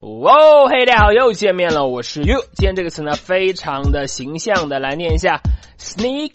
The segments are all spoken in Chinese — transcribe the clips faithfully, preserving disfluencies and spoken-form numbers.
哇，嘿，大家好，又见面了，我是 you。今天这个词呢，非常的形象的来念一下 ，sneak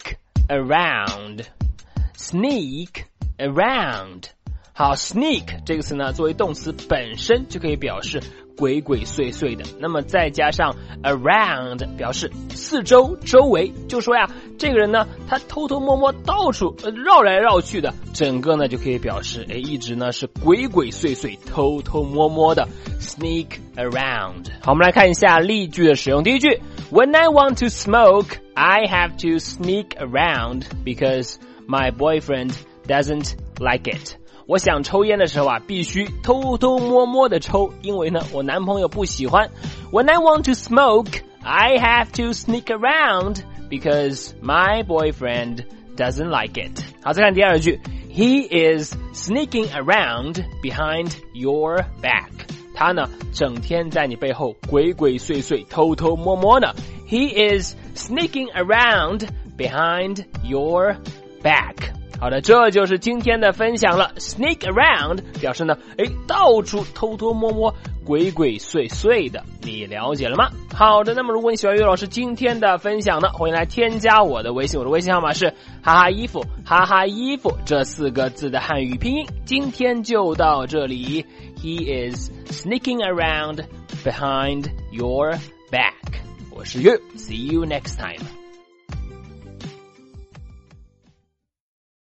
around，sneak around。好 ，sneak 这个词呢，作为动词本身就可以表示鬼鬼祟祟的，那么再加上 around 表示四周、周围，就说呀，这个人呢，他偷偷摸摸到处、呃、绕来绕去的，整个呢就可以表示，哎，一直呢是鬼鬼祟祟、偷偷摸摸的 sneak around。好，我们来看一下例句的使用。第一句 ，When I want to smoke, I have to sneak around because my boyfriend doesn't like it。我想抽烟的时候啊，必须偷偷摸摸的抽，因为呢，我男朋友不喜欢。When I want to smoke, I have to sneak around because my boyfriend doesn't like it. 好，再看第二句 ，He is sneaking around behind your back. 他呢，整天在你背后鬼鬼祟祟、偷偷摸摸的。He is sneaking around behind your back.好的，这就是今天的分享了。Sneak around 表示呢，诶，到处偷偷摸摸、鬼鬼祟祟的，你了解了吗？好的，那么如果你喜欢岳老师今天的分享呢，欢迎来添加我的微信，我的微信号码是哈哈衣服，哈哈衣服这四个字的汉语拼音。今天就到这里。He is sneaking around behind your back. 我是岳 ，See you next time.